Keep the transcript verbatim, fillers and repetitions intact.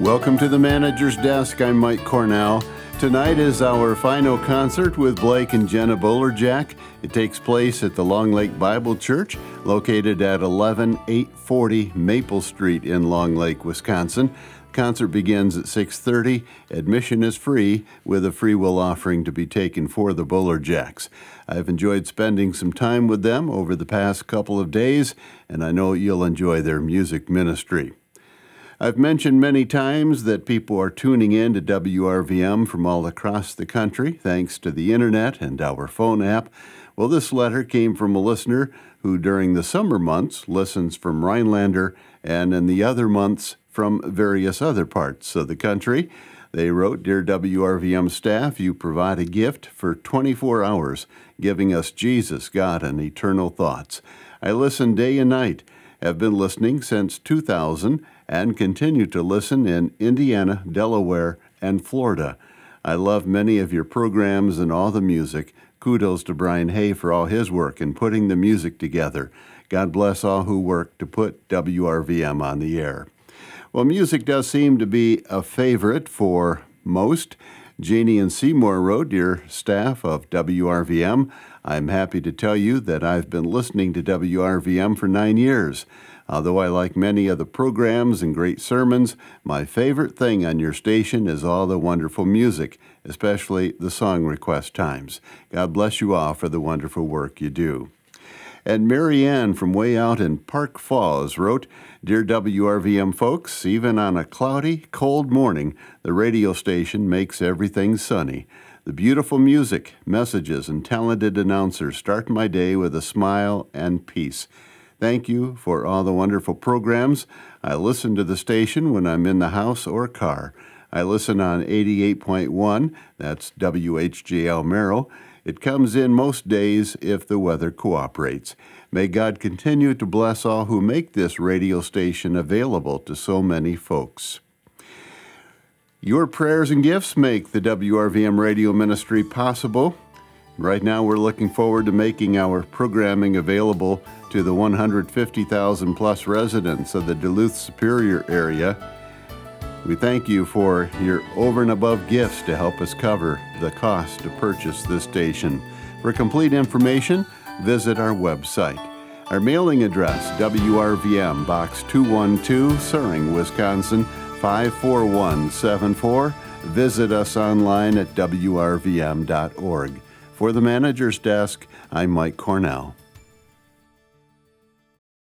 Welcome to the Manager's Desk. I'm Mike Cornell. Tonight is our final concert with Blake and Jenna Bolerjack. It takes place at the Long Lake Bible Church, located at eleven eight forty Maple Street in Long Lake, Wisconsin. Concert begins at six thirty. Admission is free, with a free will offering to be taken for the Bolerjacks. I've enjoyed spending some time with them over the past couple of days, and I know you'll enjoy their music ministry. I've mentioned many times that people are tuning in to W R V M from all across the country, thanks to the internet and our phone app. Well, this letter came from a listener who during the summer months listens from Rhinelander and in the other months from various other parts of the country. They wrote, "Dear W R V M staff, you provide a gift for twenty-four hours, giving us Jesus, God, and eternal thoughts. I listen day and night, have been listening since two thousand, and continue to listen in Indiana, Delaware, and Florida. I love many of your programs and all the music. Kudos to Brian Hay for all his work in putting the music together. God bless all who work to put W R V M on the air." Well, music does seem to be a favorite for most. Jeannie and Seymour wrote, "Dear staff of W R V M, I'm happy to tell you that I've been listening to W R V M for nine years. Although I like many of the programs and great sermons, my favorite thing on your station is all the wonderful music, especially the song request times. God bless you all for the wonderful work you do." And Mary Ann from way out in Park Falls wrote, "Dear W R V M folks, even on a cloudy, cold morning, the radio station makes everything sunny. The beautiful music, messages, and talented announcers start my day with a smile and peace. Thank you for all the wonderful programs. I listen to the station when I'm in the house or car. I listen on eighty-eight point one, that's W H J L Merrill. It comes in most days if the weather cooperates. May God continue to bless all who make this radio station available to so many folks." Your prayers and gifts make the W R V M radio ministry possible. Right now, we're looking forward to making our programming available to the one hundred fifty thousand plus residents of the Duluth Superior area. We thank you for your over and above gifts to help us cover the cost to purchase this station. For complete information, visit our website. Our mailing address, W R V M, Box two one two, Suring, Wisconsin, five four one seven four. Visit us online at W R V M dot org. For the Manager's Desk, I'm Mike Cornell.